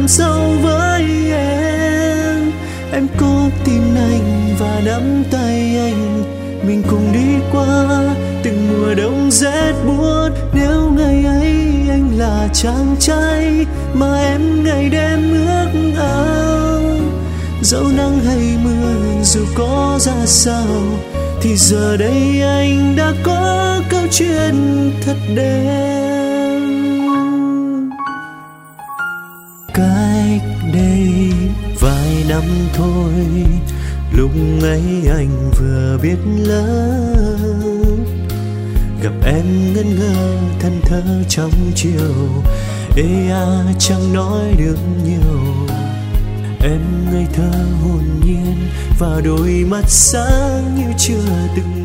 làm sao với em có tin anh và nắm tay anh, mình cùng đi qua từng mùa đông rét buốt. Nếu ngày ấy anh là chàng trai mà em ngày đêm ước ao, dẫu nắng hay mưa dù có ra sao, thì giờ đây anh đã có câu chuyện thật đẹp. Cách đây vài năm thôi, lúc ấy anh vừa biết lớn, gặp em ngẩn ngơ thân thơ trong chiều, ê à chẳng nói được nhiều. Em ngây thơ hồn nhiên và đôi mắt sáng như chưa từng